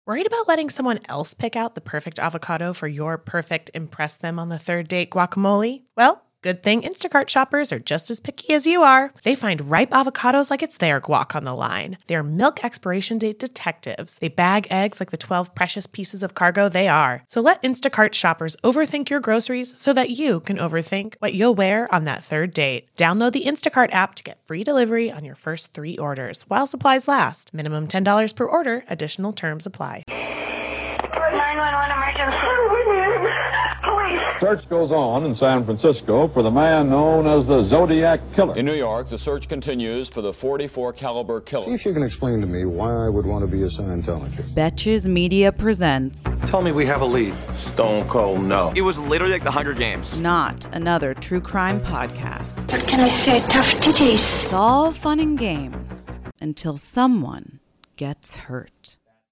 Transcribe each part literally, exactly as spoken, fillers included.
Worried about letting someone else pick out the perfect avocado for your perfect impress them on the third date guacamole? Well, good thing Instacart shoppers are just as picky as you are. They find ripe avocados like it's their guac on the line. They're milk expiration date detectives. They bag eggs like the twelve precious pieces of cargo they are. So let Instacart shoppers overthink your groceries so that you can overthink what you'll wear on that third date. Download the Instacart app to get free delivery on your first three orders while supplies last. Minimum ten dollars per order. Additional terms apply. nine one one emergency. Police. Search goes on in San Francisco for the man known as the Zodiac Killer. In New York, the search continues for the forty-four caliber killer. See if you can explain to me why I would want to be a Scientologist. Betches Media presents Tell me we have a lead. Stone cold no. It was literally like the Hunger Games. Not another true crime podcast. What can I say? Tough titties. It's all fun and games until someone gets hurt.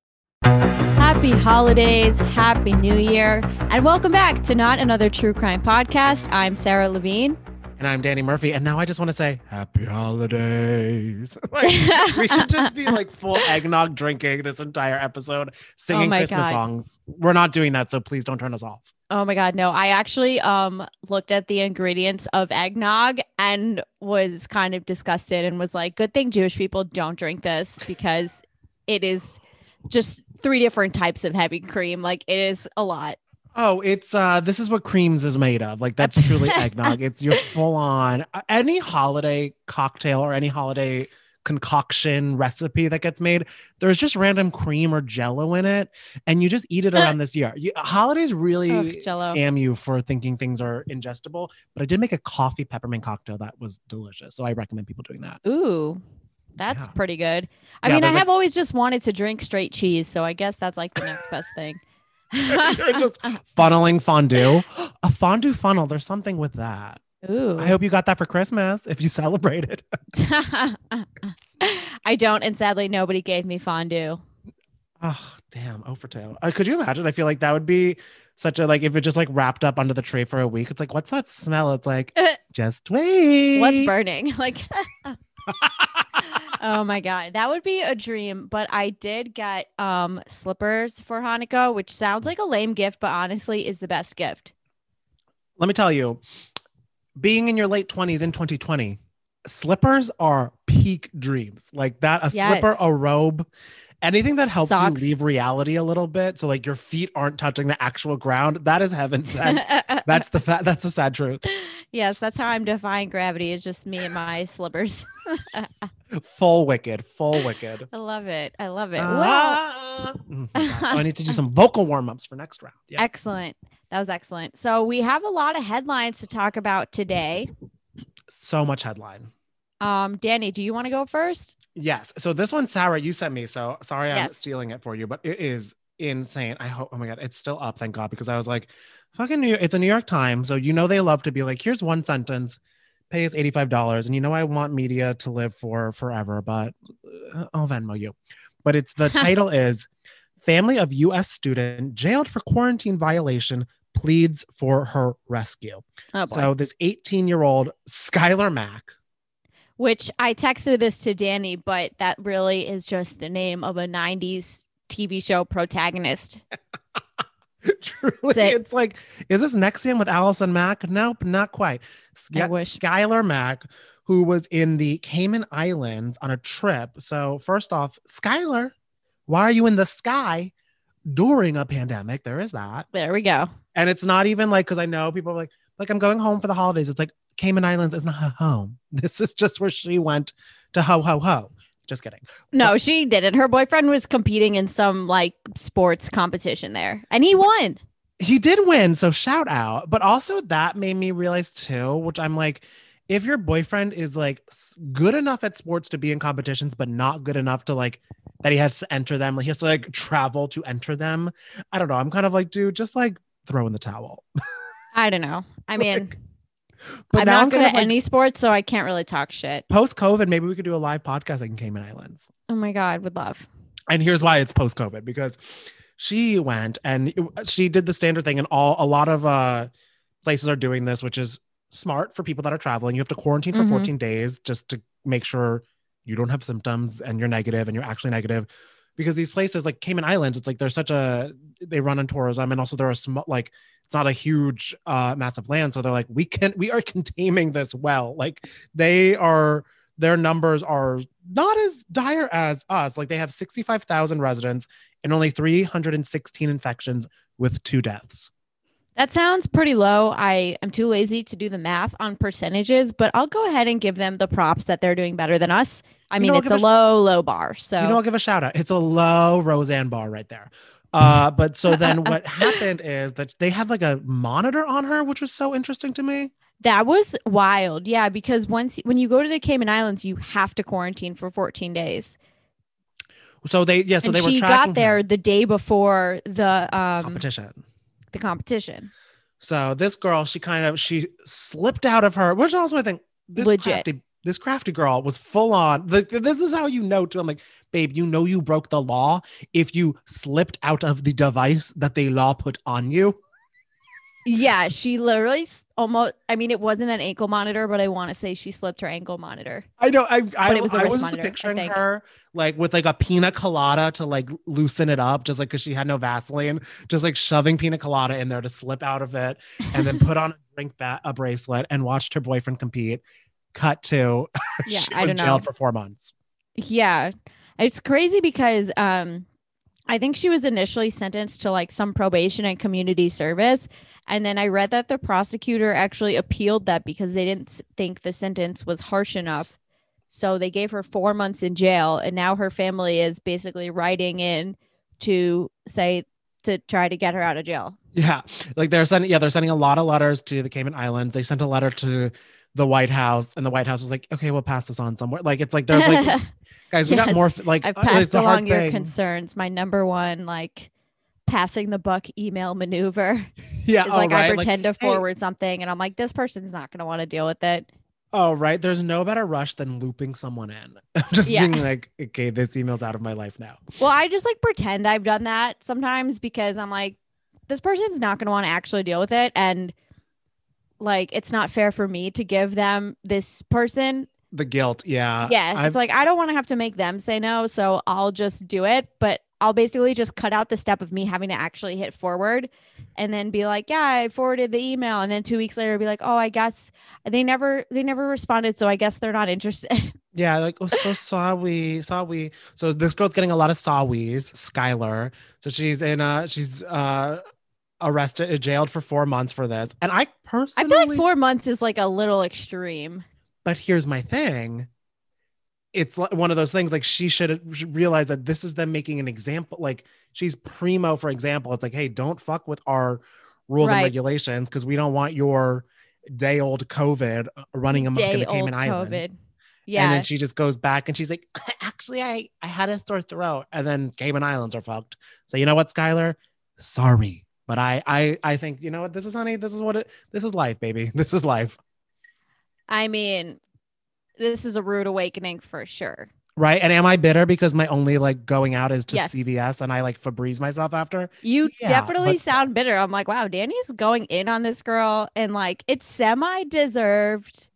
Happy holidays, happy new year, and welcome back to Not Another True Crime Podcast. I'm Sarah Levine. And I'm Danny Murphy. And now I just want to say happy holidays. Like, we should just be like full eggnog drinking this entire episode, singing oh Christmas God. songs. We're not doing that, so please don't turn us off. Oh my God, no. I actually um looked at the ingredients of eggnog and was kind of disgusted and was like, good thing Jewish people don't drink this because it is just three different types of heavy cream. Like, it is a lot. Oh, it's uh this is what creams is made of. Like, that's truly eggnog. It's your full on any holiday cocktail or any holiday concoction recipe that gets made. There's just random cream or jello in it, and you just eat it around this year. You, holidays really Ugh, Jell-O. scam you for thinking things are ingestible. But I did make a coffee peppermint cocktail that was delicious, so I recommend people doing that. Ooh, that's Yeah. pretty good. I Yeah, mean, I there's have like- always just wanted to drink straight cheese, so I guess that's like the next best thing. You're just funneling fondue. A fondue funnel. There's something with that. Ooh. I hope you got that for Christmas if you celebrated. I don't, and sadly, nobody gave me fondue. Oh, damn. Oh, for two. Uh, could you imagine? I feel like that would be such a, like, if it just like wrapped up under the tray for a week. It's like, what's that smell? It's like, just wait. What's burning? Like, oh my God, that would be a dream. But I did get um slippers for Hanukkah, which sounds like a lame gift, but honestly is the best gift. Let me tell you, being in your late twenties in twenty twenty, slippers are peak dreams. Like that, a Yes. slipper, a robe, anything that helps Socks. you leave reality a little bit. So like your feet aren't touching the actual ground. That is heaven sent. That's the fa- that's the sad truth. Yes, that's how I'm defying gravity, is just me and my slippers. Full wicked, full wicked. I love it. I love it. Well, Ah. Mhm. I need to do some vocal warm-ups for next round. Yes. excellent. That was excellent. So we have a lot of headlines to talk about today. So much headline. Um, Danny, do you want to go first? Yes. So this one, Sarah, you sent me. So sorry I'm Yes. stealing it for you, but it is insane. I hope, oh my God, it's still up. Thank God. Because I was like, fucking New York, it's a New York Times. So, you know, they love to be like, here's one sentence, pay us eighty-five dollars. And you know, I want media to live for forever, but uh, I'll Venmo you. But it's the title is Family of U S Student Jailed for Quarantine Violation Pleads for Her Rescue. Oh boy. So this eighteen year old Skylar Mack, Which I texted this to Danny, but that really is just the name of a nineties T V show protagonist. truly, Say- it's like, is this Nexium with Allison Mack? Nope, not quite. I Yeah, wish. Skylar Mack, who was in the Cayman Islands on a trip. So first off, Skylar, why are you in the sky during a pandemic? There is that. There we go. And it's not even like, because I know people are like, like, I'm going home for the holidays. It's like, Cayman Islands is not her home. This is just where she went to ho, ho, ho. Just kidding. No, she didn't. Her boyfriend was competing in some like sports competition there, and he won. He did win, so shout out. But also that made me realize too, which I'm like, if your boyfriend is like s- good enough at sports to be in competitions, but not good enough to like that he has to enter them, like he has to like travel to enter them. I don't know. I'm kind of like, dude, just like throw in the towel. I don't know. I mean, But I'm now not I'm good kind at of like, any sports, so I can't really talk shit. post COVID, maybe we could do a live podcast like in Cayman Islands. Oh my God, would love. And here's why it's post COVID, because she went and it- she did the standard thing, and all a lot of uh places are doing this, which is smart for people that are traveling. You have to quarantine for Mhm. fourteen days just to make sure you don't have symptoms and you're negative and you're actually negative. because these places like Cayman Islands, it's like they're such a, they run on tourism, and also they're a small, like it's not a huge, uh, massive land. So they're like, we can, we are containing this well. Like they are, their numbers are not as dire as us. Like they have sixty-five thousand residents and only three hundred sixteen infections with two deaths. That sounds pretty low. I am too lazy to do the math on percentages, but I'll go ahead and give them the props that they're doing better than us. I mean, you know, it's a, a low, low bar. So you know, I'll give a shout out. It's a low Roseanne bar right there. Uh, but so then what happened is that they had like a monitor on her, which was so interesting to me. That was wild. Yeah, because once when you go to the Cayman Islands, you have to quarantine for fourteen days. So they, yeah, so and they were she tracking got there her. the day before the um, competition. The competition. So this girl, she kind of, she slipped out of her, which also I think this Legit. crafty, this crafty girl was full on. The, this is how you know too. I'm like, babe, you know you broke the law if you slipped out of the device that the law put on you. Yeah, she literally almost, I mean, it wasn't an ankle monitor, but I want to say she slipped her ankle monitor. I know. I, I, but it was a I wrist was monitor, picturing I think. her like with like a pina colada to like loosen it up, just like because she had no Vaseline, just like shoving pina colada in there to slip out of it and then put on a drink bat, a bracelet and watched her boyfriend compete. Cut to, Yeah, she I was don't know. jailed for four months. Yeah, it's crazy because um, I think she was initially sentenced to like some probation and community service. And then I read that the prosecutor actually appealed that because they didn't s- think the sentence was harsh enough. So they gave her four months in jail. And now her family is basically writing in to say to try to get her out of jail. Yeah, like they're sending, yeah, they're sending a lot of letters to the Cayman Islands. They sent a letter to the White House, and the White House was like, okay, we'll pass this on somewhere. Like, it's like, there's like, guys, we got Yes, more, like, I've uh, passed it's a hard along your thing. concerns. My number one, like, passing the buck email maneuver Yeah, is oh, like right? I pretend Like, to hey- forward something, and I'm like, this person's not going to want to deal with it. Oh, right. There's no better rush than looping someone in. Just Yeah. being like, okay, this email's out of my life now. Well, I just like pretend I've done that sometimes because I'm like, this person's not going to want to actually deal with it, and like, it's not fair for me to give them this person. The guilt. Yeah. Yeah, I've- it's like I don't want to have to make them say no, so I'll just do it. But I'll basically just cut out the step of me having to actually hit forward, and then be like, "Yeah, I forwarded the email," and then two weeks later, be like, "Oh, I guess they never they never responded, so I guess they're not interested." Yeah, like, oh, so sorry, sorry. So this girl's getting a lot of sorries, Skylar. So she's in uh she's uh arrested, jailed for four months for this. And I I personally feel like four months is like a little extreme. But here's my thing. It's like one of those things, like she should realize that this is them making an example. Like she's primo, for example. It's like, hey, don't fuck with our rules Right. and regulations because we don't want your day old COVID running amok in Day the Cayman old Islands. COVID. And Yeah, then she just goes back and she's like, actually, I, I had a sore throat. And then Cayman Islands are fucked. So you know what, Skylar? Sorry. But I I I think, you know what, this is honey, this is what it this is life, baby. This is life. I mean, this is a rude awakening for sure. Right. And am I bitter because my only like going out is to Yes. C V S and I like Febreze myself after? You Yeah, definitely but- sound bitter. I'm like, wow, Danny's going in on this girl, and like it's semi deserved.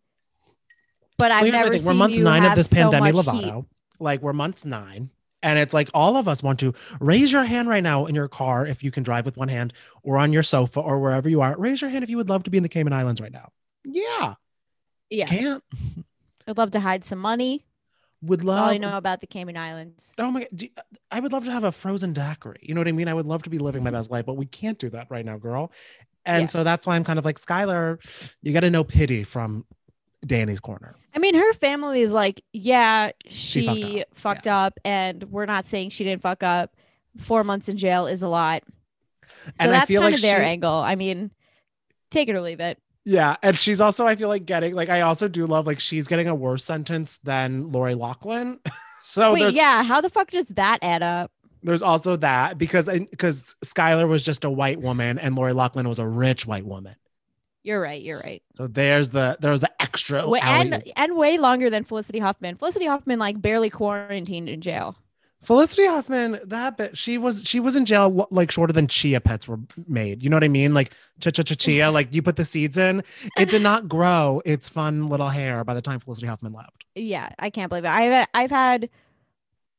But I've Well, here's my never thing. seen We're month you nine of have this so pandemic much heat. Lovato. Like we're month nine. And it's like all of us want to raise your hand right now in your car if you can drive with one hand, or on your sofa or wherever you are. Raise your hand if you would love to be in the Cayman Islands right now. Yeah. Yeah, Can't. I'd love to hide some money. Would That's all love. I know about the Cayman Islands. Oh my god. do- I would love to have a frozen daiquiri. You know what I mean? I would love to be living my best life, but we can't do that right now, girl. And Yeah. so that's why I'm kind of like, Skylar, you got to know pity from Danny's corner. I mean, her family is like, yeah, she, She fucked fucked up, up. and we're not saying she didn't fuck up. Four months in jail is a lot. So And I that's feel kind like of their she- angle. I mean, take it or leave it. Yeah, and she's also, I feel like, getting like, I also do love like she's getting a worse sentence than Lori Loughlin. so Wait, there's yeah, how the fuck does that add up? there's also that because because Skylar was just a white woman and Lori Loughlin was a rich white woman. You're right. You're right. So there's the there's the extra Wa- and alley- and way longer than Felicity Huffman. Felicity Huffman like barely quarantined in jail. Felicity Huffman, that bit, she was she was in jail like shorter than chia pets were made. You know what I mean? Like cha cha cha chia, like you put the seeds in, it did not grow its fun little hair by the time Felicity Huffman left. Yeah, I can't believe it. I've I've had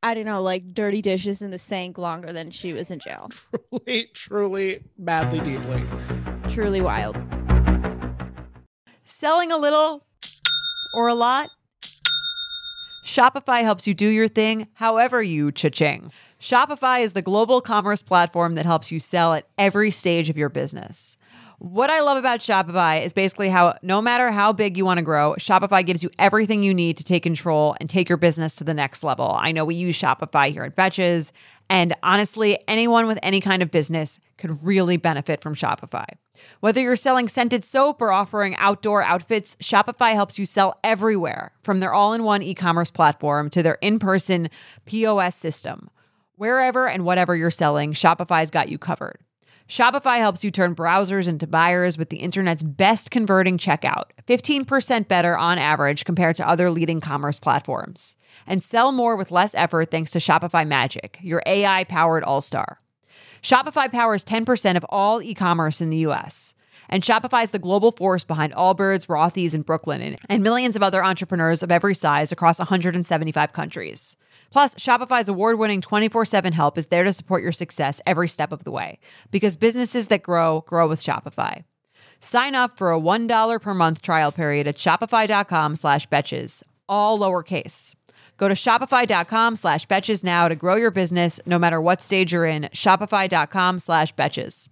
I don't know, like dirty dishes in the sink longer than she was in jail. Truly, truly, madly, deeply. Truly wild. Selling a little or a lot? Shopify helps you do your thing however you cha-ching. Shopify is the global commerce platform that helps you sell at every stage of your business. What I love about Shopify is basically how no matter how big you want to grow, Shopify gives you everything you need to take control and take your business to the next level. I know we use Shopify here at Betches, and honestly, anyone with any kind of business could really benefit from Shopify. Whether you're selling scented soap or offering outdoor outfits, Shopify helps you sell everywhere, from their all-in-one e-commerce platform to their in-person P O S system. Wherever and whatever you're selling, Shopify's got you covered. Shopify helps you turn browsers into buyers with the internet's best converting checkout, fifteen percent better on average compared to other leading commerce platforms. And sell more with less effort thanks to Shopify Magic, your A I-powered all-star. Shopify powers ten percent of all e-commerce in the U S. And Shopify is the global force behind Allbirds, Rothy's, and Brooklinen, and millions of other entrepreneurs of every size across one hundred seventy-five countries. Plus, Shopify's award-winning twenty-four seven help is there to support your success every step of the way. Because businesses that grow, grow with Shopify. Sign up for a one dollar per month trial period at shopify.com slash betches, all lowercase. Go to shopify.com slash betches now to grow your business no matter what stage you're in. Shopify.com slash betches.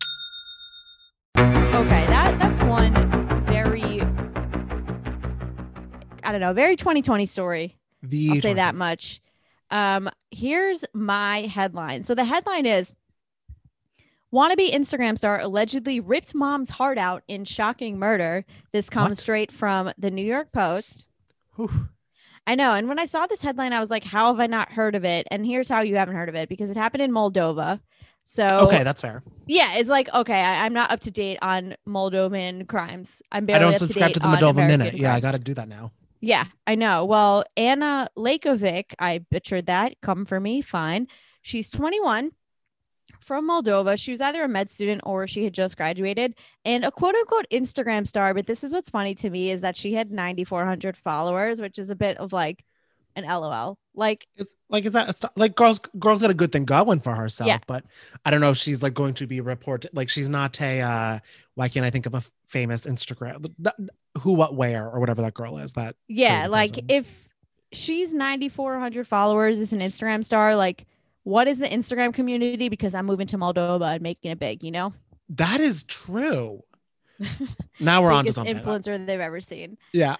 Okay, that that's one very, I don't know, very twenty twenty story. The I'll say that much. Um, here's my headline. So the headline is, wannabe Instagram star allegedly ripped mom's heart out in shocking murder. This comes What? straight from the New York Post. Whew. I know. And when I saw this headline, I was like, how have I not heard of it? And here's how you haven't heard of it, because it happened in Moldova. So Okay, that's fair. yeah, it's like, okay, I, I'm not up to date on Moldovan crimes. I'm barely I don't up to subscribe date to the on Moldova American Minute. Yeah, I crimes. got to do that now. Yeah, I know. Well, Anna Lakovic, I butchered that. Come for me. Fine. She's twenty-one, from Moldova. She was either a med student or she had just graduated, and a quote unquote Instagram star. But this is what's funny to me is that she had nine thousand four hundred followers, which is a bit of like an LOL. Like, It's like, is that a st- like girls? Girls got a good thing going for herself, Yeah. but I don't know if she's like going to be reported. Like, she's not a. Uh, why can't I think of a famous Instagram? Who, what, where, or whatever that girl is. That yeah, crazy like person. if she's nine thousand four hundred followers, is an Instagram star, like, what is the Instagram community? Because I'm moving to Moldova and making it big, you know? that is true. Now we're on to Biggest something. influencer they've ever seen. Yeah.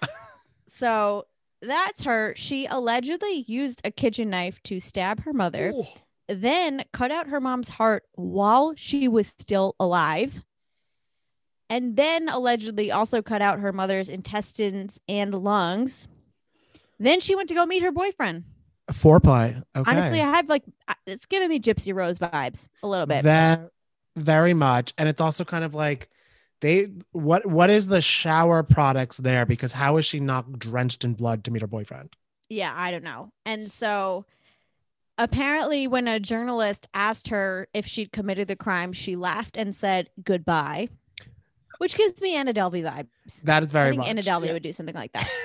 So that's her. She allegedly used a kitchen knife to stab her mother, Ooh. then cut out her mom's heart while she was still alive, and then allegedly also cut out her mother's intestines and lungs. Then she went to go meet her boyfriend. Foreplay. Okay. Honestly, I have like, it's giving me Gypsy Rose vibes a little bit. That very much, and it's also kind of like they what what is the shower products there? Because how is she not drenched in blood to meet her boyfriend? Yeah, I don't know. And so apparently when a journalist asked her if she'd committed the crime, she laughed and said goodbye, which gives me Anna Delvey vibes. That is very I think much. Anna Delvey Yeah. would do something like that.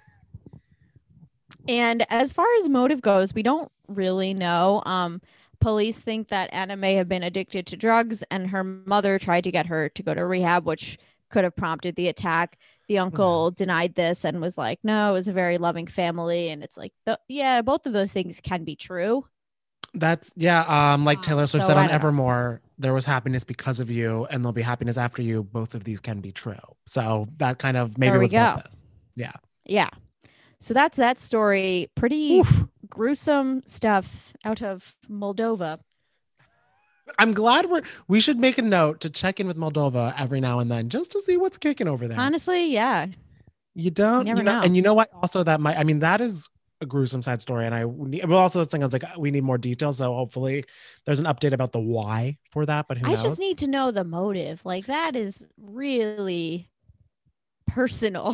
And as far as motive goes, we don't really know. Um, police think that Anna may have been addicted to drugs, and her mother tried to get her to go to rehab, which could have prompted the attack. The uncle denied this and was like, no, it was a very loving family. And it's like, th- yeah, both of those things can be true. That's yeah. Um, like Taylor Swift so said I on don't know. Evermore, there was happiness because of you, and there'll be happiness after you. Both of these can be true. So that kind of maybe There we was about go. this. Yeah. Yeah. So that's that story. Pretty Oof. gruesome stuff out of Moldova. I'm glad we're. We should make a note to check in with Moldova every now and then, just to see what's kicking over there. Honestly, yeah. You don't, You never you know, know. and you know what? Also, that might. I mean, that is a gruesome side story, and I. need- Well, also, the thing is, like, we need more details. So hopefully, there's an update about the why for that. But who I knows? just need to know the motive. Like, that is really personal.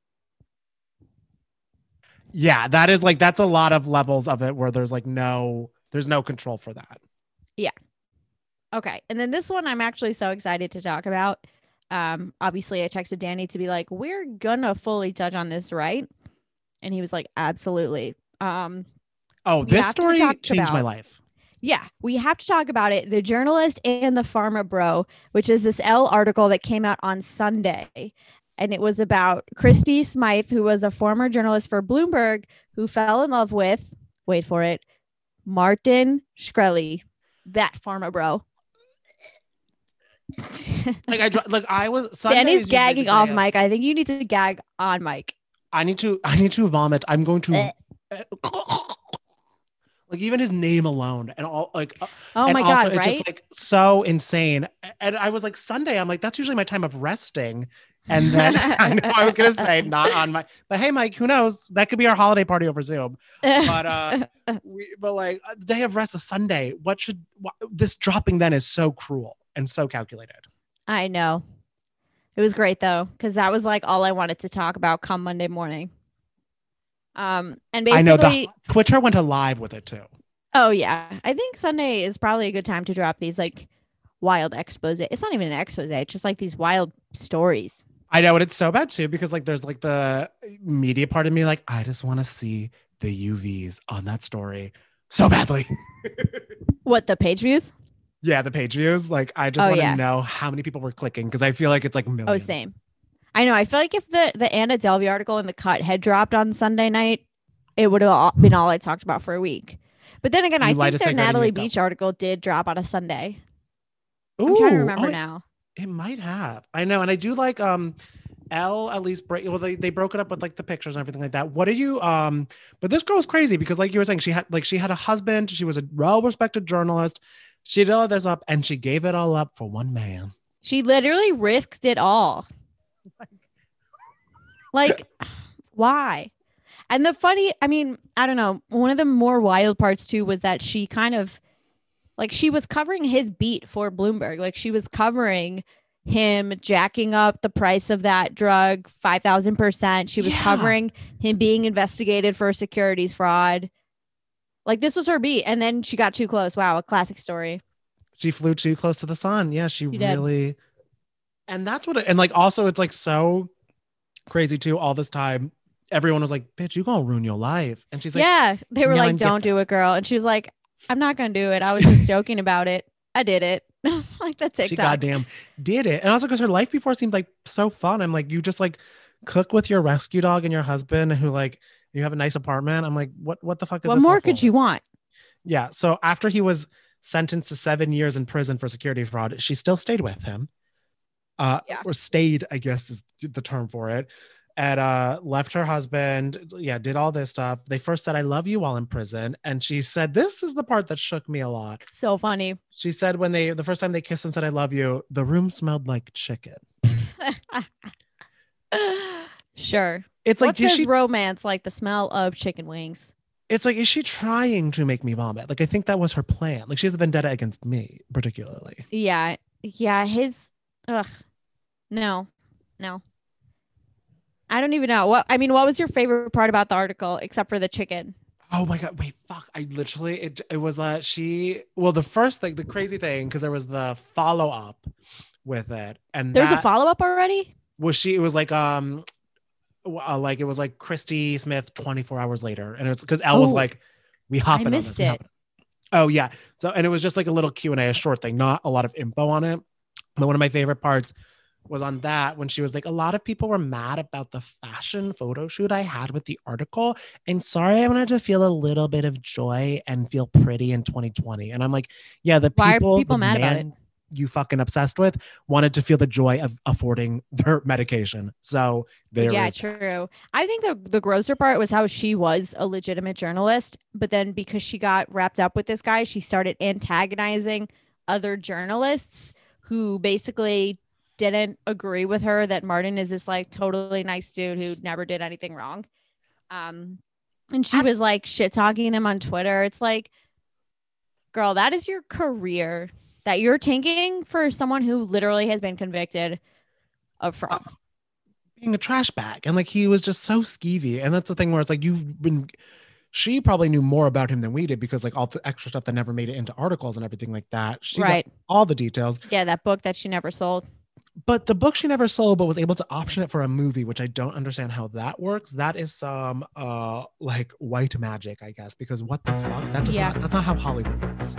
Yeah, that is like that's a lot of levels of it where there's like no, there's no control for that. Yeah. Okay. And then this one I'm actually so excited to talk about. Um, obviously I texted Danny to be like, we're gonna fully touch on this, right? And he was like, absolutely. Um, Oh, We this have to story talk changed my about- life. Yeah, we have to talk about it. The Journalist and the Pharma Bro, which is this Elle article that came out on Sunday. And it was about Christy Smythe, who was a former journalist for Bloomberg, who fell in love with, wait for it, Martin Shkreli, that Pharma Bro. Like I, dr- like I was. Sunday is Danny's usually gagging the off day of- mic. I think you need to gag on mic. I need to. I need to vomit. I'm going to. Eh. Like even his name alone, and all like. uh, Oh and my also God, it's right? just like so insane. And I was like Sunday. I'm like that's usually my time of resting. And then I know I was gonna say not on my, but hey, Mike, who knows? That could be our holiday party over Zoom. But uh, we, but like the day of rest is Sunday. What should what, this dropping then is so cruel and so calculated. I know. It was great though, because that was like all I wanted to talk about come Monday morning. Um, and basically, I know the Twitter went alive with it too. oh yeah, I think Sunday is probably a good time to drop these like wild expose. It's not even an expose; it's just like these wild stories. I know, and it's so bad too because like there's like the media part of me, like I just want to see the U Vs on that story so badly. What, the page views? Yeah, the page views. Like I just Oh, want to yeah. know how many people were clicking because I feel like it's like millions. Oh, same. I know. I feel like if the the Anna Delvey article in the Cut had dropped on Sunday night, it would have been all I talked about for a week. But then again, You I light think a their cigarette and Natalie you go. Beach article did drop on a Sunday. Ooh, I'm trying to remember oh, now. It might have. I know, and I do like um Elle at least break well they, they broke it up with like the pictures and everything like that. What do you um but this girl was crazy because like you were saying, she had like she had a husband, she was a well-respected journalist, she did all this up and she gave it all up for one man. She literally risked it all. Like, why? And the funny, I mean, I don't know. One of the more wild parts too was that she kind of like she was covering his beat for Bloomberg. Like she was covering him jacking up the price of that drug five thousand percent. She was Yeah. covering him being investigated for securities fraud. Like this was her beat. And then she got too close. Wow, a classic story. She flew too close to the sun. Yeah, she, She did. really and that's what it, and like also it's like so crazy too all this time. Everyone was like, bitch, you gonna ruin your life. And she's like, yeah. They were "No, like, I'm don't do it, girl. And she was like, I'm not gonna do it. I was just joking about it. I did it. Like that's TikTok. she goddamn did it. And also because her life before seemed like so fun. I'm like, you just like cook with your rescue dog and your husband who like you have a nice apartment. I'm like, what what the fuck is What this all more could for? you want? Yeah. So after he was sentenced to seven years in prison for security fraud, she still stayed with him. Uh Yeah. or stayed, I guess is the term for it. And uh left her husband. Yeah, did all this stuff. They first said, I love you while in prison. And she said, this is the part that shook me a lot. So funny. She said when they the first time they kissed and said I love you, the room smelled like chicken. Sure. It's like What's is his she, romance like the smell of chicken wings? it's like is she trying to make me vomit? Like I think that was her plan. Like she has a vendetta against me particularly. Yeah. Yeah. His ugh. No. No. I don't even know. What I mean, what was your favorite part about the article except for the chicken? Oh my god! Wait, fuck! I literally it it was uh she. Well, the first thing, the crazy thing, because there was the follow up with it, and There's that a follow-up already? was she. It was like um, uh, like it was like Christy Smith twenty-four hours later, and it's because Elle was Oh, like, "We hopping on missed this." we it. hopping- Oh yeah. So and it was just like a little Q and A, a short thing, not a lot of info on it. But one of my favorite parts was on that when she was like, a lot of people were mad about the fashion photo shoot I had with the article. And sorry, I wanted to feel a little bit of joy and feel pretty in twenty twenty. And I'm like, yeah, the Why are people, people the mad about man you fucking obsessed with wanted to feel the joy of affording their medication. So there yeah, is true. I think the the grosser part was how she was a legitimate journalist, but then because she got wrapped up with this guy, she started antagonizing other journalists who basically didn't agree with her that Martin is this like totally nice dude who never did anything wrong. Um, and she was like shit talking them on Twitter. It's like, girl, that is your career that you're tanking for someone who literally has been convicted of fraud. being a trash bag. And like he was just so skeevy. And that's the thing where it's like you've been she probably knew more about him than we did because like all the extra stuff that never made it into articles and everything like that. She got Right. all the details. Yeah, that book that she never sold. But the book she never sold, but was able to option it for a movie, which I don't understand how that works. That is some uh like white magic, I guess, because what the fuck? That does Yeah. not, that's not how Hollywood works.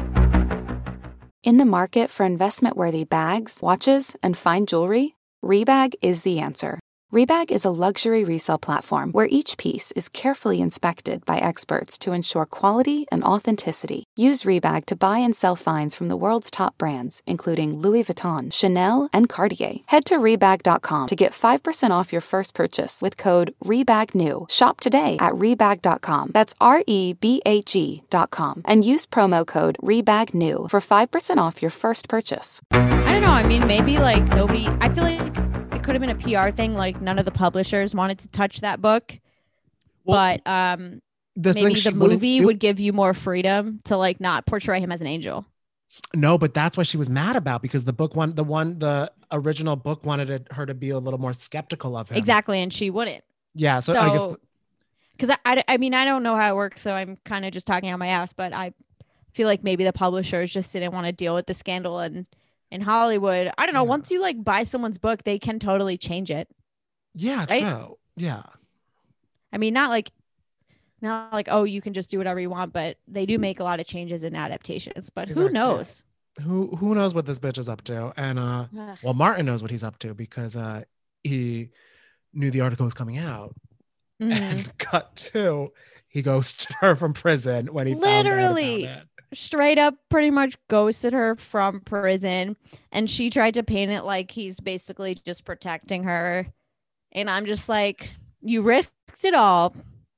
In the market for investment-worthy bags, watches, and fine jewelry, Rebag is the answer. Rebag is a luxury resale platform where each piece is carefully inspected by experts to ensure quality and authenticity. Use Rebag to buy and sell finds from the world's top brands, including Louis Vuitton, Chanel, and Cartier. Head to Rebag dot com to get five percent off your first purchase with code REBAGNEW. Shop today at Rebag dot com. That's R E B A G dot com. And use promo code REBAGNEW for five percent off your first purchase. I don't know. I mean, maybe like nobody, I feel like it could have been a P R thing. Like none of the publishers wanted to touch that book. Well, but um, the thing maybe she the wouldn't movie do- would give you more freedom to like not portray him as an angel. No, but that's what she was mad about because the book one, the one, the original book wanted it, her to be a little more skeptical of him. Exactly. And she wouldn't. Yeah. So, I guess. So, because I, I, I mean, I don't know how it works. So I'm kind of just talking on my ass, but I feel like maybe the publishers just didn't want to deal with the scandal. And in Hollywood, I don't know, Yeah. once you like buy someone's book, they can totally change it. Yeah, Right? true. Yeah. I mean, not like, not like, oh, you can just do whatever you want, but they do make a lot of changes and adaptations. But who Exactly. knows? Who who knows what this bitch is up to? And uh, Ugh. well, Martin knows what he's up to because uh, he knew the article was coming out. Mhm. And cut to, he ghosted her from prison when he Literally. found out about it. Straight up pretty much ghosted her from prison, and she tried to paint it like he's basically just protecting her, and I'm just like, you risked it all.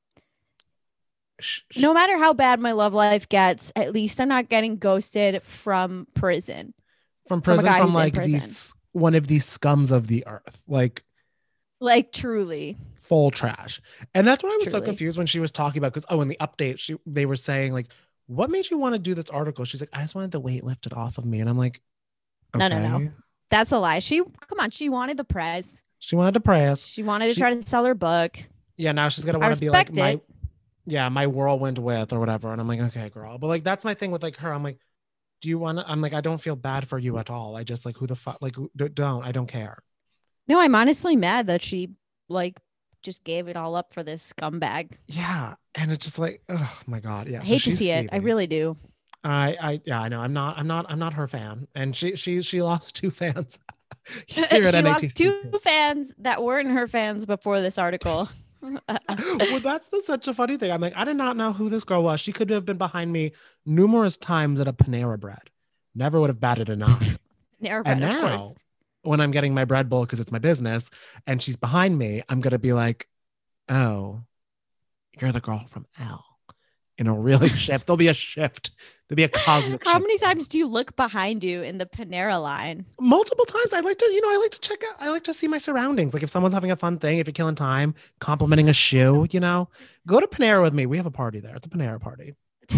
Sh- sh- No matter how bad my love life gets, at least I'm not getting ghosted from prison. From from a prison, guy from who's in like prison. these one of these scums of the earth, like Like truly. full trash. And that's what I was so Truly. confused when she was talking about because oh, in the update, she they were saying like, what made you want to do this article? She's like, I just wanted the weight lifted off of me, and I'm like, No, no, no. okay. That's a lie. She come on, she wanted the press. She wanted to press. She wanted to She- try to sell her book. Yeah, now she's gonna I want to be like respect my, it. yeah, my whirlwind with or whatever. And I'm like, okay, girl. But like, that's my thing with like her. I'm like, do you want to? I'm like, I don't feel bad for you at all. I just like, who the fuck? Like, who- d- don't. I don't care. No, I'm honestly mad that she like just gave it all up for this scumbag. Yeah, and it's just like, oh my god, yeah. I so hate to she's see it. I skeevy. really do. I, I, yeah, I know. I'm not, I'm not, I'm not her fan. And she, she, she lost two fans. Here She at lost N A T C. two fans that weren't her fans before this article. Well, that's the, such a funny thing. I'm like, I did not know who this girl was. She could have been behind me numerous times at a Panera Bread. Never would have batted an eye. Never And read, of now, course. when I'm getting my bread bowl because it's my business, and she's behind me, I'm gonna be like, "Oh, you're the girl from L." In a really shift, there'll be a shift. There'll be a cosmic How shift. many times do you look behind you in the Panera line? Multiple times. I like to, you know, I like to check out. I like to see my surroundings. Like if someone's having a fun thing, if you're killing time, complimenting a shoe, you know, go to Panera with me. We have a party there. It's a Panera party.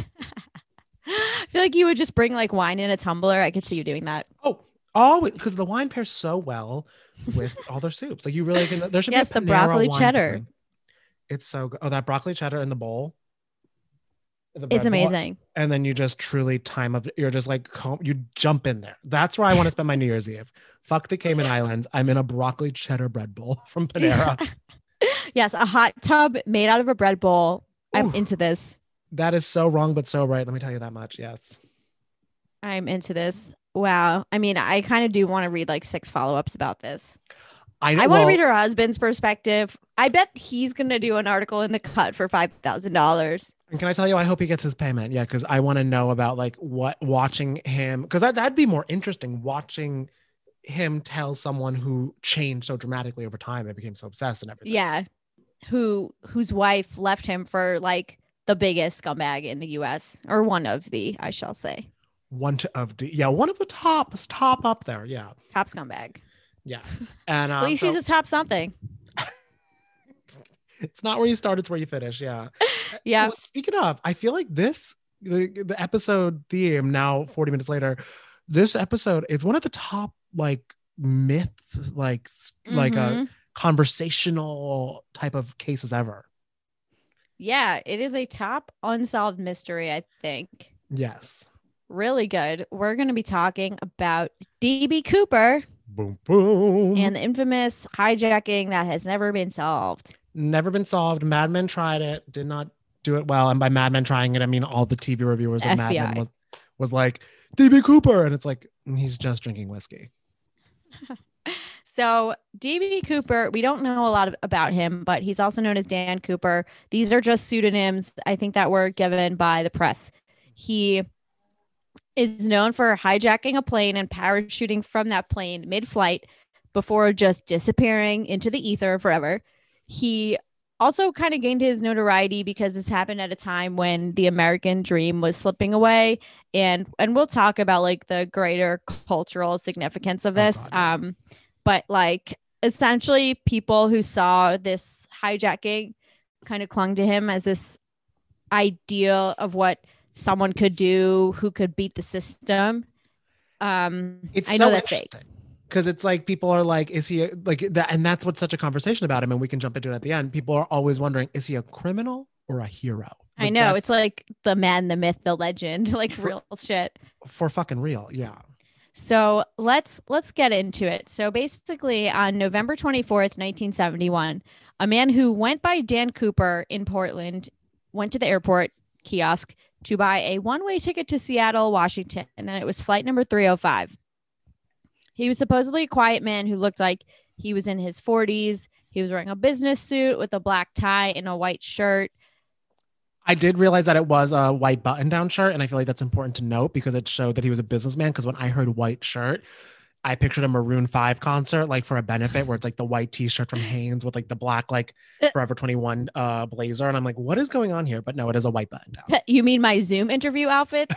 I feel like you would just bring like wine in a tumbler. I could see you doing that. Oh, always because the wine pairs so well with all their soups. Like you really can. There should Yes, be a the Panera broccoli wine cheddar. pairing. It's so good. Oh, that broccoli cheddar in the bowl. The It's bread bowl. amazing. And then you just truly time of you're just like com- you jump in there. That's where I want to spend my New Year's Eve. Fuck the Cayman Islands. I'm in a broccoli cheddar bread bowl from Panera. Yes, a hot tub made out of a bread bowl. I'm Ooh. into this. That is so wrong, but so right. Let me tell you that much. Yes. I'm into this. Wow. I mean, I kind of do want to read like six follow-ups about this. I, know, I want to well, read her husband's perspective. I bet he's going to do an article in the Cut for five thousand dollars. And can I tell you, I hope he gets his payment. Yeah, because I want to know about like what watching him, because that, that'd be more interesting watching him tell someone who changed so dramatically over time and became so obsessed and everything. Yeah. Who whose wife left him for like the biggest scumbag in the U S, or one of the, I shall say. One to, of the, yeah, one of the top, top up there. Yeah. Top scumbag. Yeah. And uh, At least so- he's a top something. it's not where you start, it's where you finish. Yeah. Yeah. Well, speaking of, I feel like this, the, the episode theme now, forty minutes later, this episode is one of the top like myth, like, s- like a Mhm. conversational type of cases ever. Yeah, it is a top unsolved mystery, I think. Yes. Really good. We're going to be talking about D B Cooper. Boom, boom. And the infamous hijacking that has never been solved. Never been solved. Mad Men tried it, did not do it well. And by Mad Men trying it, I mean all the T V reviewers of Mad Men was, was like, D B Cooper. And it's like, he's just drinking whiskey. So D B Cooper, we don't know a lot of, about him, but he's also known as Dan Cooper. These are just pseudonyms, I think, that were given by the press. He is known for hijacking a plane and parachuting from that plane mid-flight before just disappearing into the ether forever. He also kind of gained his notoriety because this happened at a time when the American dream was slipping away. And and we'll talk about like the greater cultural significance of this. Oh, God, yeah. Um, but like essentially people who saw this hijacking kind of clung to him as this ideal of what someone could do who could beat the system. Um, it's I know so that's fake. Because it's like people are like, is he a, like that? And that's what's such a conversation about him. And we can jump into it at the end. People are always wondering, is he a criminal or a hero? Like I know. It's like the man, the myth, the legend, like for, real shit. For fucking real. Yeah. So let's let's get into it. So basically on November twenty-fourth, nineteen seventy-one, a man who went by Dan Cooper in Portland went to the airport kiosk to buy a one-way ticket to Seattle, Washington. And it was flight number three oh five. He was supposedly a quiet man who looked like he was in his forties. He was wearing a business suit with a black tie and a white shirt. I did realize that it was a white button-down shirt, and I feel like that's important to note because it showed that he was a businessman. Because when I heard white shirt, I pictured a Maroon five concert, like for a benefit, where it's like the white T-shirt from Hanes with like the black, like Forever twenty-one uh, blazer, and I'm like, what is going on here? But no, it is a white button-down. You mean my Zoom interview outfits?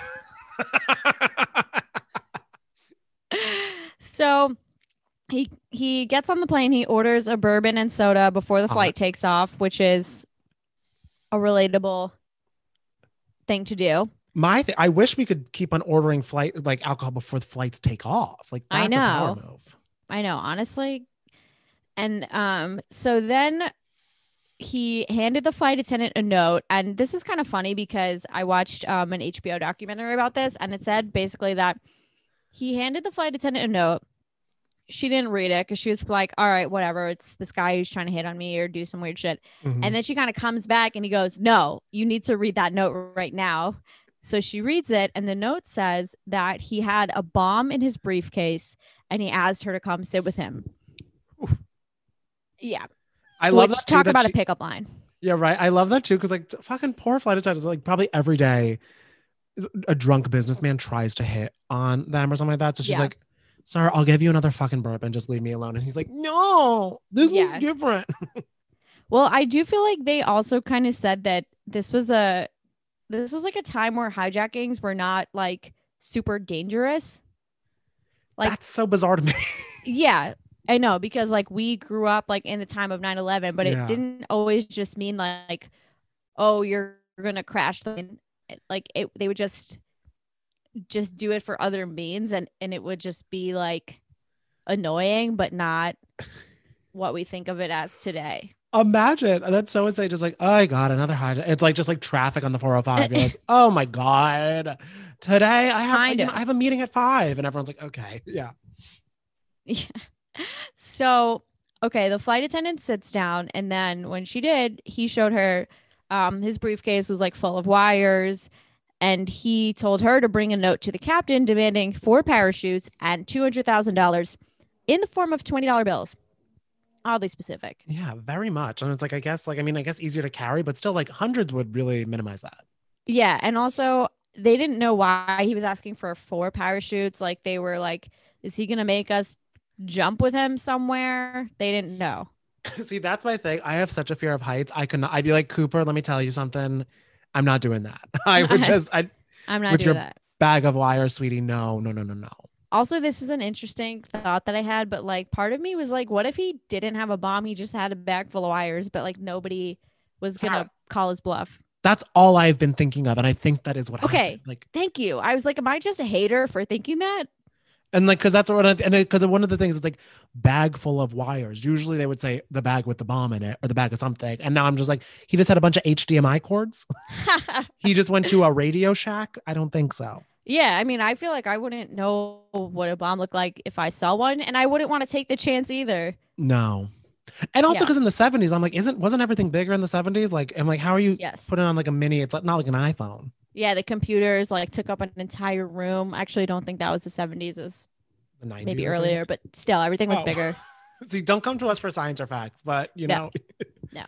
So he he gets on the plane. He orders a bourbon and soda before the flight uh, takes off, which is a relatable thing to do. My, th- I wish we could keep on ordering flight like alcohol before the flights take off. Like that's I know, a power move. I know, honestly. And um, so then he handed the flight attendant a note, and this is kind of funny because I watched um an H B O documentary about this, and it said basically that he handed the flight attendant a note. She didn't read it because she was like, all right, whatever. It's this guy who's trying to hit on me or do some weird shit. Mm-hmm. And then she kind of comes back and he goes, no, you need to read that note right now. So she reads it. And the note says that he had a bomb in his briefcase and he asked her to come sit with him. Ooh. Yeah. I love Which, that. Too, talk that about she... a pickup line. Yeah, right. I love that too. Cause like fucking poor flight attendants, like probably every day a drunk businessman tries to hit on them or something like that. So she's yeah. like, sorry, I'll give you another fucking bourbon. Just leave me alone. And he's like, no, this yeah. was different. Well, I do feel like they also kind of said that this was a, this was like a time where hijackings were not like super dangerous. Like that's so bizarre to me. Yeah, I know, because like we grew up like in the time of nine eleven, but yeah. it didn't always just mean like, oh, you're going to crash the plane. Like it, they would just just do it for other means, and and it would just be like annoying, but not what we think of it as today. Imagine that's so insane. Just like, oh my god, another hijack. It's like just like traffic on the four oh five. You're like, oh my god, today I have you know, I have a meeting at five, and everyone's like, okay, yeah, yeah. So okay, the flight attendant sits down, and then when she did, he showed her. Um, his briefcase was like full of wires, and he told her to bring a note to the captain demanding four parachutes and two hundred thousand dollars in the form of twenty dollar bills. Oddly specific. Yeah, very much. And it's like, I guess, like, I mean, I guess easier to carry, but still like hundreds would really minimize that. Yeah. And also they didn't know why he was asking for four parachutes. Like they were like, is he going to make us jump with him somewhere? They didn't know. See, that's my thing. I have such a fear of heights. I could not, I'd be like, Cooper, let me tell you something. I'm not doing that. I would just, I, I'm not with doing your that. Bag of wires, sweetie. No, no, no, no, no. Also, this is an interesting thought that I had, but like part of me was like, what if he didn't have a bomb? He just had a bag full of wires, but like nobody was going to call his bluff. That's all I've been thinking of. And I think that is what okay. happened. Like, thank you. I was like, am I just a hater for thinking that? And like, cause that's what, I, and because one of the things is like bag full of wires. Usually they would say the bag with the bomb in it or the bag of something. And now I'm just like, he just had a bunch of H D M I cords. He just went to a Radio Shack. I don't think so. Yeah, I mean, I feel like I wouldn't know what a bomb looked like if I saw one, and I wouldn't want to take the chance either. No. And also Yeah. because in the seventies, I'm like, isn't wasn't everything bigger in the seventies? Like, I'm like, how are you Yes. putting on like a mini? It's like not like an iPhone. Yeah, the computers like took up an entire room. I actually don't think that was the seventies. It was The nineties, maybe I think. earlier, but still, everything was Oh. bigger. See, don't come to us for science or facts, but you No. know.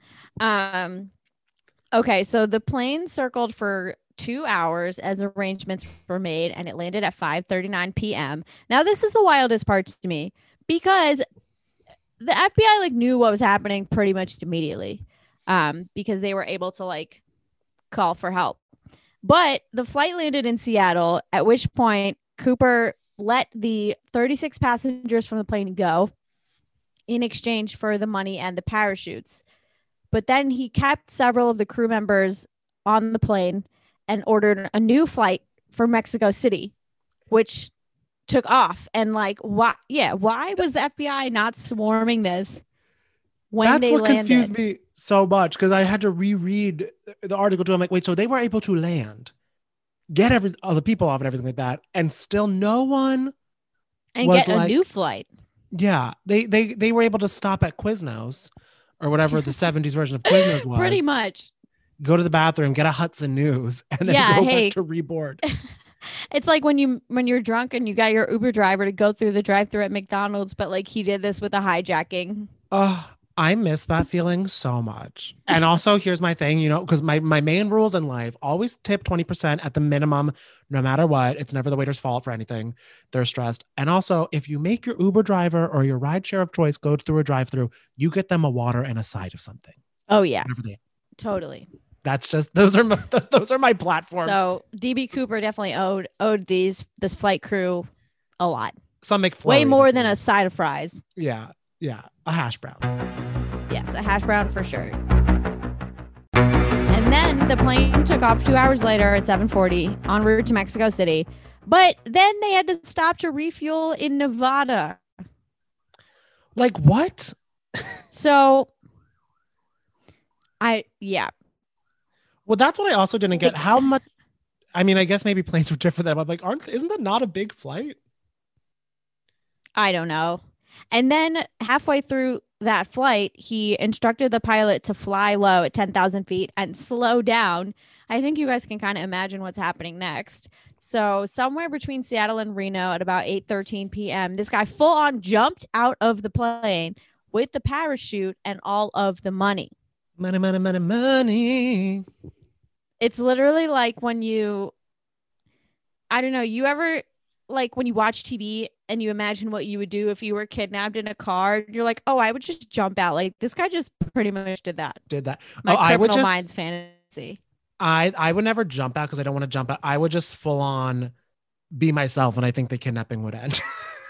Um, okay, so the plane circled for two hours as arrangements were made, and it landed at five thirty-nine p.m. Now, this is the wildest part to me because the F B I like knew what was happening pretty much immediately, um, because they were able to like call for help. But the flight landed in Seattle, at which point Cooper let the thirty-six passengers from the plane go in exchange for the money and the parachutes. But then he kept several of the crew members on the plane and ordered a new flight for Mexico City, which took off. And like, why? Yeah, why was the F B I not swarming this when That's they what landed? confused me so much because I had to reread the article too. I'm like, wait, so they were able to land, get every all the people off and everything like that, and still no one And was get a like- new flight. Yeah, they they they were able to stop at Quiznos or whatever the seventies version of Quiznos was. Pretty much. Go to the bathroom, get a Hudson News, and then Yeah, go hey. back to reboard. It's like when you when you're drunk and you got your Uber driver to go through the drive-thru at McDonald's, but like he did this with a hijacking. Oh, I miss that feeling so much. And also, here's my thing, you know, because my, my main rules in life, always tip twenty percent at the minimum, no matter what. It's never the waiter's fault for anything. They're stressed. And also, if you make your Uber driver or your rideshare of choice go through a drive-through, you get them a water and a side of something. Oh yeah, Whatever they- totally. That's just, those are my, those are my platforms. So D B Cooper definitely owed owed these this flight crew a lot. Some make Way flurries, more I than think. a side of fries. Yeah, yeah, a hash brown. Yes, a hash brown for sure. And then the plane took off two hours later at seven forty en route to Mexico City. But then they had to stop to refuel in Nevada. Like what? So I yeah. Well, that's what I also didn't get. How much? I mean, I guess maybe planes were different. Than I'm like, aren't isn't that not a big flight? I don't know. And then halfway through that flight, he instructed the pilot to fly low at ten thousand feet and slow down. I think you guys can kind of imagine what's happening next. So somewhere between Seattle and Reno at about eight thirteen p.m., this guy full on jumped out of the plane with the parachute and all of the money. Money, money, money, money. It's literally like when you, I don't know, you ever, like when you watch T V and you imagine what you would do if you were kidnapped in a car, you're like, oh, I would just jump out. Like this guy just pretty much did that. Did that? My oh, I would criminal just. minds fantasy. I I would never jump out because I don't want to jump out. I would just full on be myself, and I think the kidnapping would end.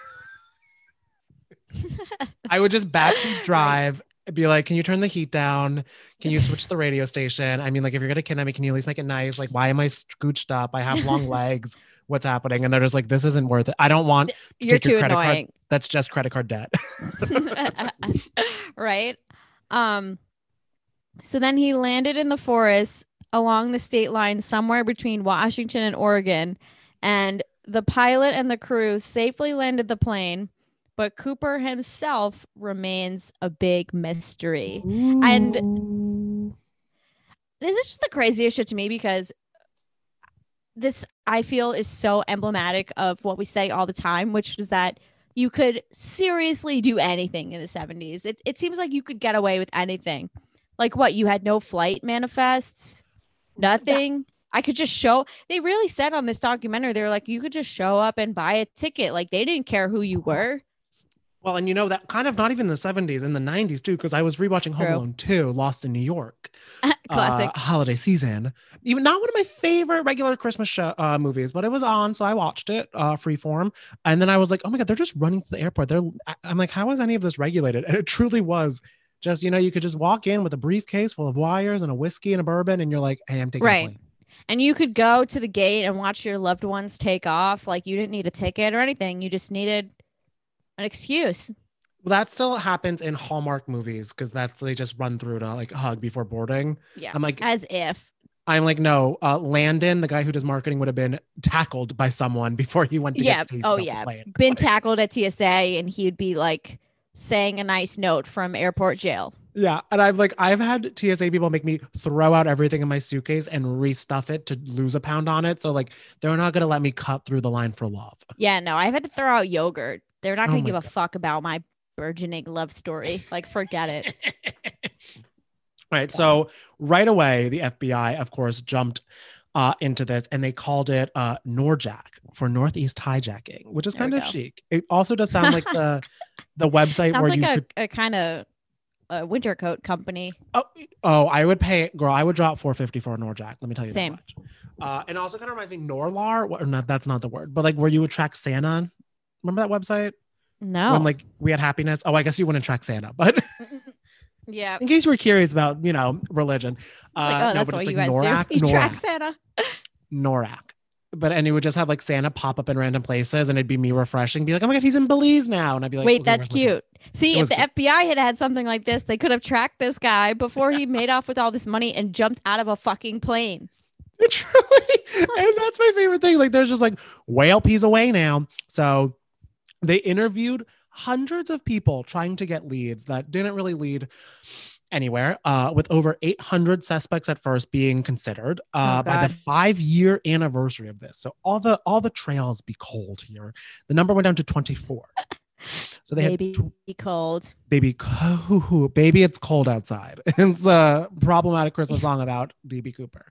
I would just backseat drive. Be like, can you turn the heat down? Can you switch the radio station? I mean, like, if you're gonna kidnap me, can you at least make it nice? Like, why am I scooched up? I have long legs. What's happening? And they're just like, this isn't worth it. I don't want to You're take your too credit annoying. card. That's just credit card debt. Right? Um, so then he landed in the forest along the state line somewhere between Washington and Oregon, and the pilot and the crew safely landed the plane, but Cooper himself remains a big mystery. And this is just the craziest shit to me because this, I feel, is so emblematic of what we say all the time, which is that you could seriously do anything in the seventies. It, it seems like you could get away with anything. Like what? You had no flight manifests, nothing. I could just show. They really said on this documentary, they were like, you could just show up and buy a ticket. Like they didn't care who you were. Well, and you know that kind of not even the seventies, in the nineties too, because I was rewatching Home True. Alone two, Lost in New York. Classic. uh, holiday season. Even not one of my favorite regular Christmas show, uh, movies, but it was on, so I watched it uh, freeform. And then I was like, oh my god, they're just running to the airport. They're, I'm like, how is any of this regulated? And it truly was. Just, you know, you could just walk in with a briefcase full of wires and a whiskey and a bourbon, and you're like, hey, I'm taking Right. a plane. And you could go to the gate and watch your loved ones take off. Like you didn't need a ticket or anything. You just needed an excuse. Well, that still happens in Hallmark movies because that's they just run through to like hug before boarding. Yeah. I'm like, as if. I'm like, no, uh, Landon, the guy who does marketing, would have been tackled by someone before he went to yeah. get tasted Oh off the yeah. plane. Been Like, tackled at T S A, and he'd be like saying a nice note from airport jail. yeah. And I've like, I've had T S A people make me throw out everything in my suitcase and restuff it to lose a pound on it. So like, they're not going to let me cut through the line for love. Yeah, no, I've had to throw out yogurt. They're not Oh going my to give God. a fuck about my burgeoning love story. Like, forget it. Right. So right away, the F B I, of course, jumped uh, into this, and they called it uh, NORJAC for Northeast Hijacking, which is There kind we of go. chic. It also does sound like the the website Sounds where like you a, could. a kind of a winter coat company. Oh, oh, I would pay, girl. I would drop four fifty for a NORJAC. Let me tell you Same. that much. Uh, and also kind of reminds me Norlar. Or not, that's not the word, but like where you would track Santa. Remember that website? No. When like we had happiness. Oh, I guess you wouldn't track Santa, but yeah. in case you were curious about, you know, religion. Uh, It's like, oh, no, that's but what it's you like guys NORAC. do. You track NORAC. Santa. NORAC. But and it would just have like Santa pop up in random places, and it'd be me refreshing, be like, oh my god, he's in Belize now, and I'd be like, Wait, okay, that's where's my cute. Belize? See, It if was the cute. F B I had had something like this, they could have tracked this guy before he made off with all this money and jumped out of a fucking plane. Truly, and that's my favorite thing. Like, there's just like whale peas away now. So they interviewed hundreds of people trying to get leads that didn't really lead anywhere, uh, with over eight hundred suspects at first being considered uh, Oh, by the God. five-year anniversary of this. So all the all the trails be cold here. The number went down to twenty-four. So they Baby had tw- cold. baby, co- baby, it's cold outside. It's a problematic Christmas song about D B Cooper.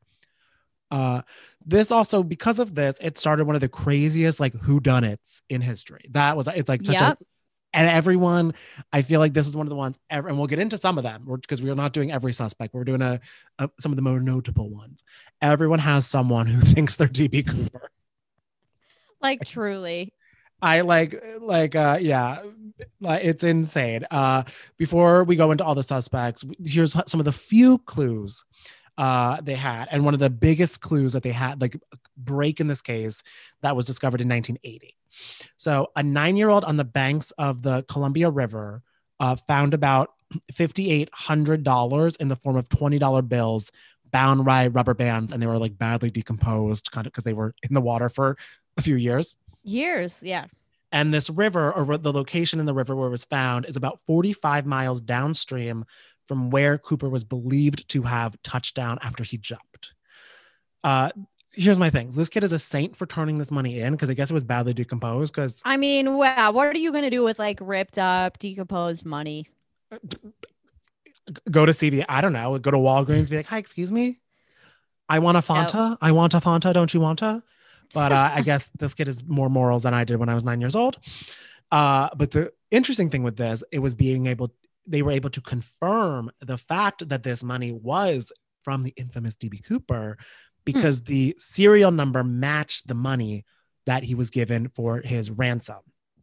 Uh, this also, because of this, it started one of the craziest like whodunits in history. That was, it's like such Yep. a, and everyone, I feel like this is one of the ones, ever, and we'll get into some of them because we are not doing every suspect. We're doing a, a some of the more notable ones. Everyone has someone who thinks they're D B Cooper. Like, truly. I like, like, uh, yeah, like it's insane. Uh, before we go into all the suspects, here's some of the few clues uh, they had. And one of the biggest clues that they had, like break in this case, that was discovered in nineteen eighty. So a nine-year-old on the banks of the Columbia River uh, found about five thousand eight hundred dollars in the form of twenty dollar bills bound by rubber bands. And they were like badly decomposed kind of because they were in the water for a few years. Years. Yeah. And this river, or the location in the river where it was found, is about forty-five miles downstream from where Cooper was believed to have touched down after he jumped. Uh, here's my thing. This kid is a saint for turning this money in because I guess it was badly decomposed. Because I mean, wow, what are you going to do with like ripped up, decomposed money? go to C V S, I don't know, go to Walgreens, be like, hi, excuse me. I want a Fanta. I want a Fanta. Don't you want a? But uh, I guess this kid has more morals than I did when I was nine years old. Uh, but the interesting thing with this, it was being able, they were able to confirm the fact that this money was from the infamous D B Cooper because hmm. the serial number matched the money that he was given for his ransom.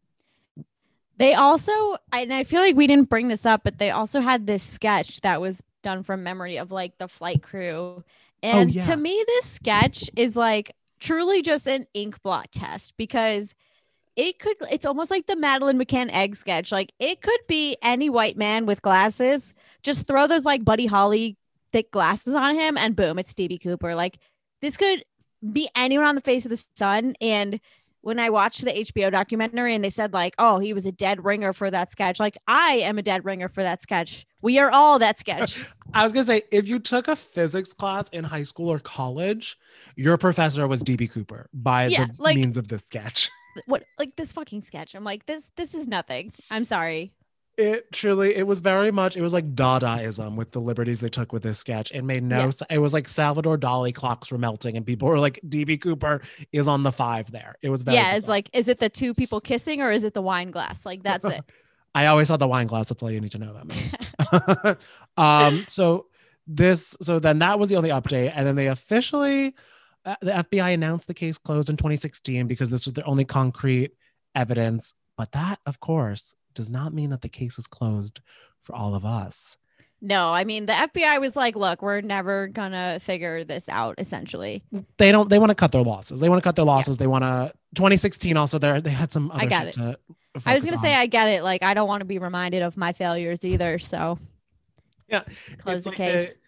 They also, and I feel like we didn't bring this up, but they also had this sketch that was done from memory of like the flight crew. And oh, yeah. to me, this sketch is like truly just an ink blot test because it could, it's almost like the Madeleine McCann egg sketch. Like it could be any white man with glasses, just throw those like Buddy Holly thick glasses on him and boom, it's D B Cooper. Like this could be anyone on the face of the sun. And when I watched the H B O documentary and they said like, oh, he was a dead ringer for that sketch. Like I am a dead ringer for that sketch. We are all that sketch. I was going to say, if you took a physics class in high school or college, your professor was D B Cooper by Yeah, the like- means of this sketch. What, like this fucking sketch. I'm like, this, this is nothing. I'm sorry. It truly, it was very much, it was like Dadaism with the liberties they took with this sketch. It made no Yeah. sense. It was like Salvador Dali clocks were melting and people were like, D B Cooper is on the five there. It was very Yeah. It's bizarre. like, is it the two people kissing or is it the wine glass? Like that's it. I always saw the wine glass. That's all you need to know about me. um, so this, so then that was the only update. And then they officially, uh, the F B I announced the case closed in twenty sixteen because this was their only concrete evidence. But that, of course, does not mean that the case is closed for all of us. No, I mean, the F B I was like, look, we're never gonna figure this out, essentially. They don't, they want to cut their losses. They want to cut their losses. Yeah. They want to, twenty sixteen also, there they had some other I got shit it. to I was gonna on. say, I get it. Like, I don't want to be reminded of my failures either. So yeah, close it's the like case. The,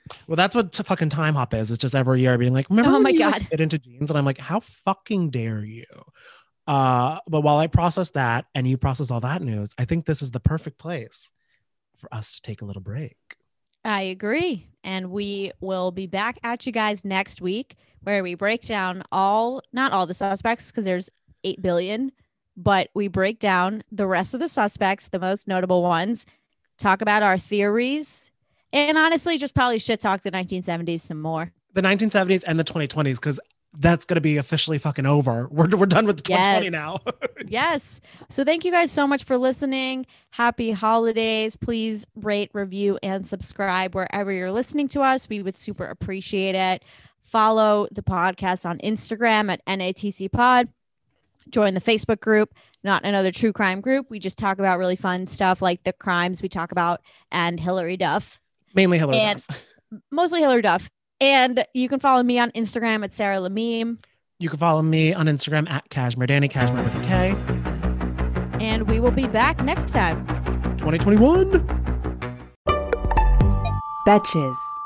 Well, that's what t- fucking Time Hop is. It's just every year being like, remember Oh when my you, God. like, fit into jeans? And I'm like, how fucking dare you? Uh, but while I process that and you process all that news, I think this is the perfect place for us to take a little break. I agree. And we will be back at you guys next week where we break down all, not all the suspects, because there's eight billion, but we break down the rest of the suspects, the most notable ones, talk about our theories, and honestly, just probably shit talk the nineteen seventies some more. The nineteen seventies and the twenty twenties, because that's going to be officially fucking over. We're, we're done with the twenty twenty Yes. now. Yes. So thank you guys so much for listening. Happy holidays. Please rate, review, and subscribe wherever you're listening to us. We would super appreciate it. Follow the podcast on Instagram at N A T C Pod. Join the Facebook group, Not Another True Crime Group. We just talk about really fun stuff like the crimes we talk about and Hillary Duff. Mainly Hillary and Duff. Mostly Hillary Duff. And you can follow me on Instagram at Sarah Lameme. You can follow me on Instagram at Cashmere Danny, Cashmere with a K. And we will be back next time. twenty twenty-one. Betches.